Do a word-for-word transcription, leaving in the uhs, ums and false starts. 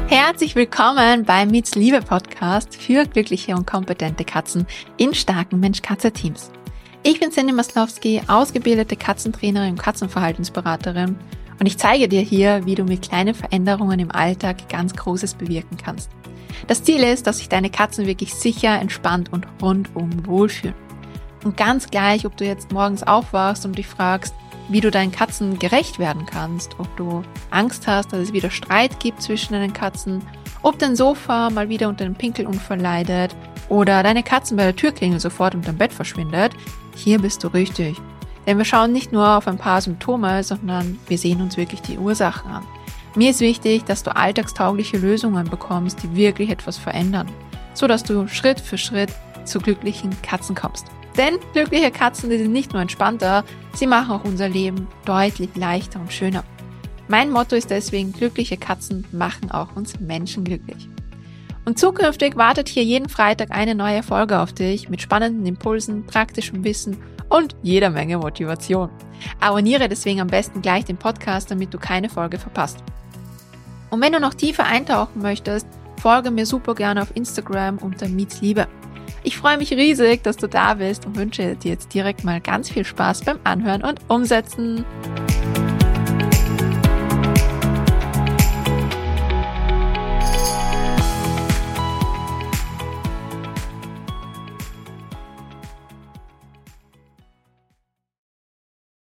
Herzlich willkommen beim Miet's Liebe Podcast für glückliche und kompetente Katzen in starken Mensch-Katze-Teams. Ich bin Cindy Maslowski, ausgebildete Katzentrainerin und Katzenverhaltensberaterin und ich zeige dir hier, wie du mit kleinen Veränderungen im Alltag ganz Großes bewirken kannst. Das Ziel ist, dass sich deine Katzen wirklich sicher, entspannt und rundum wohlfühlen. Und ganz gleich, ob du jetzt morgens aufwachst und dich fragst, wie du deinen Katzen gerecht werden kannst, ob du Angst hast, dass es wieder Streit gibt zwischen deinen Katzen, ob dein Sofa mal wieder unter einem Pinkelunfall leidet oder deine Katzen bei der Türklingel sofort unter dem Bett verschwindet, hier bist du richtig. Denn wir schauen nicht nur auf ein paar Symptome, sondern wir sehen uns wirklich die Ursachen an. Mir ist wichtig, dass du alltagstaugliche Lösungen bekommst, die wirklich etwas verändern, sodass du Schritt für Schritt zu glücklichen Katzen kommst. Denn glückliche Katzen, die sind nicht nur entspannter, sie machen auch unser Leben deutlich leichter und schöner. Mein Motto ist deswegen, glückliche Katzen machen auch uns Menschen glücklich. Und zukünftig wartet hier jeden Freitag eine neue Folge auf dich mit spannenden Impulsen, praktischem Wissen und jeder Menge Motivation. Abonniere deswegen am besten gleich den Podcast, damit du keine Folge verpasst. Und wenn du noch tiefer eintauchen möchtest, folge mir super gerne auf Instagram unter Miet's Liebe. Ich freue mich riesig, dass du da bist und wünsche dir jetzt direkt mal ganz viel Spaß beim Anhören und Umsetzen.